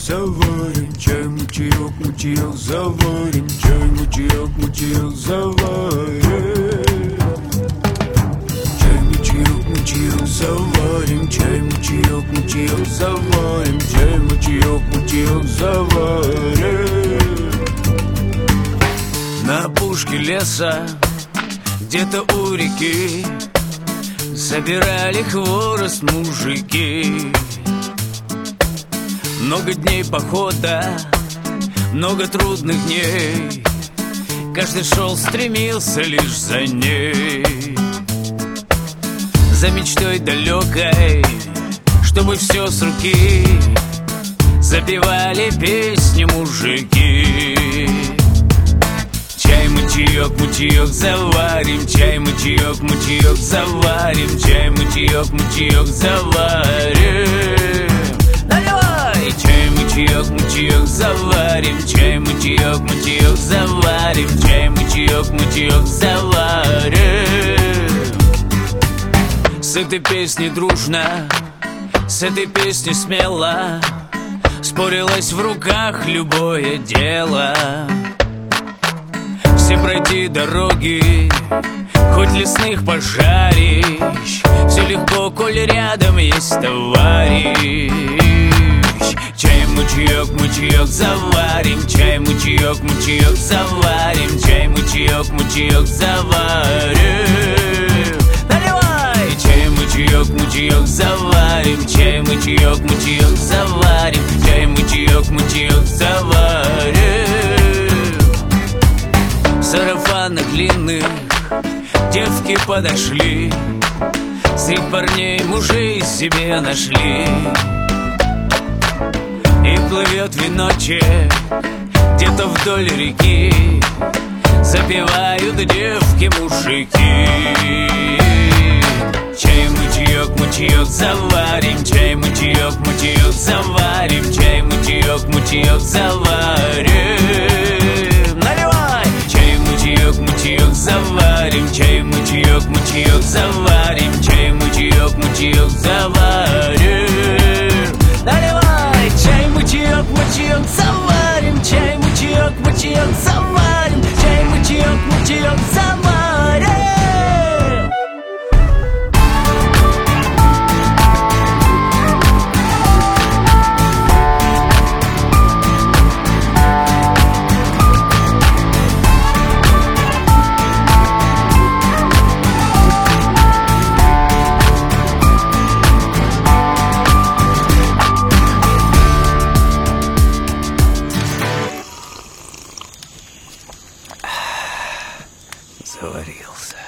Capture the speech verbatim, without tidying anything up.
заварим, чай, мутьёк, мутьёк, заварим, чай, мутьёк, мутьёк, заварим. Чай, мутьёк, мутьёк, заварим, чай, мутьёк, мутьёк, заварим, чай, мутьёк, мутьёк, заварим. На опушке леса, где-то у реки, собирали хворост мужики. Много дней похода, много трудных дней, каждый шел, стремился лишь за ней, за мечтой далекой, чтобы все с руки запевали песни мужики. Чай, мутьёк, мутьёк, заварим, чай, мутьёк, мутьёк, заварим, чай, мутьёк, мутьёк, заварим. Наливай! Чай, мутьёк, мутьёк, заварим, чай, мутьёк, мутьёк, заварим, чай, мутьёк, мутьёк, заварим. С этой песней дружно, с этой песней смело спорилось в руках любое дело. Все пройти дороги, хоть лесных пожарищ, все легко, коль рядом есть товарищ. Чай, мутьёк, мутьёк, заварим, чай, мутьёк, мутьёк, заварим, чай, мутьёк, мутьёк, заварим. Наливай! Чай, мутьёк, мутьёк, заварим, чай, мутьёк, мутьёк, заварим, чай, мутьёк, мутьёк, заварим. Сарафанах длинных девки подошли, среди парней мужей себе нашли. И плывет веночек где-то вдоль реки, запевают девки мужики. Чай, мутьёк, мутьёк, заварим, чай, мутьёк, мутьёк, заварим, чай, мутьёк, мутьёк, заварим. Наливай! Чай, мутьёк, мутьёк, заварим, чай, мутьёк, мутьёк, заварим, чай, мутьёк, мутьёк, заварим. Наливай! Чай, мутьёк, мутьёк, заварим, чай, мутьёк, мутьёк, заварим, чай, мутьёк, мутьёк, заварим. Заварился.